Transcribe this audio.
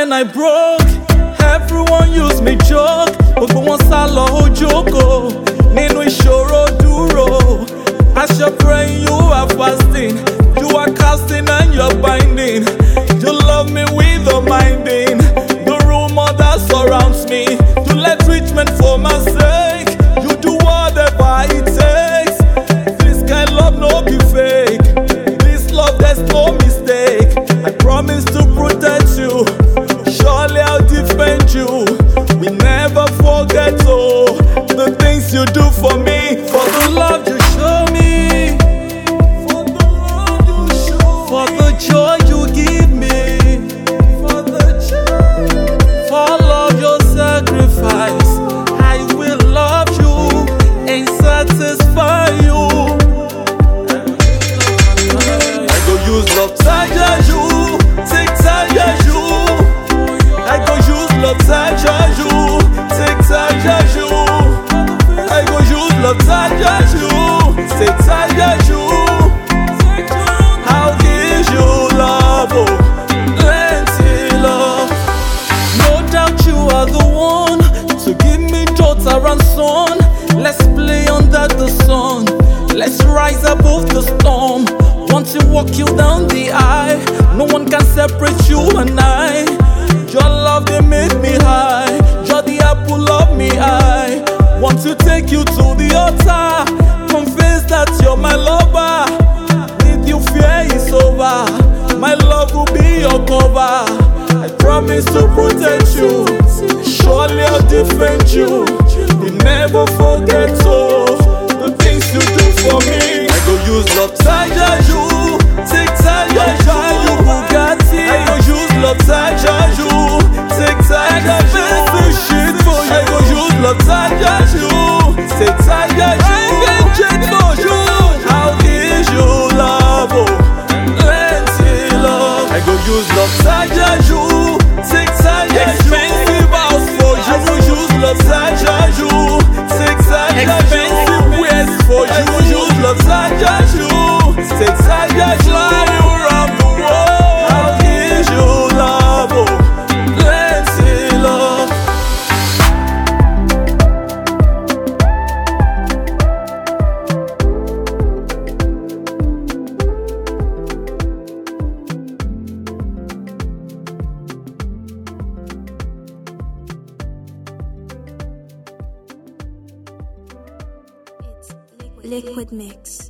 when I broke, everyone used me joke. Gbogbo wọn sá lọ ojoko, nínú ìṣòro dúró. As you're praying, you are fasting. You are casting and you're binding. You love me with the minding. The rumor that surrounds me, to let treatment for my sake. You do whatever it takes. This kind love no be fake. This love there's no mistake. I promise to protect you. Surely I'll defend you. We never forget the things you do for me, for the love you show me, for the love you show me, for the joy you give me, for the joy, for all of your sacrifice. I will love you and satisfy you. I go use love tire you, take tire you. I go use love tire you, take tire you. I go use love tire you, take tire you. I'll give you love, oh, plenty love. No doubt you are the one to give me daughter and son. Let's play under the sun. Let's rise above the storm. Want to walk you down the aisle. No one can separate you and I. Your love, they make me high. You're the apple of me eye. Want to take you to the altar. Confess that you're my lover. With you, fear is over. My love will be your cover. I promise to protect you. Surely I'll defend you. You never forget the things you do for me. I go use love tire you, take tire you, Bugatti. I go use love tire you, take tire you. Shit for you. I go use love tire you, take tire you. I can change for you. I'll give you love, oh, plenty love. I go use love tire you, take tire you. Expensive house for you. I go use love tire you, take tire you. Expensive wares for you. I go use love tire you, take tire you. Fly around the world. I'll give you love, oh, plenty love. Liquid Mix.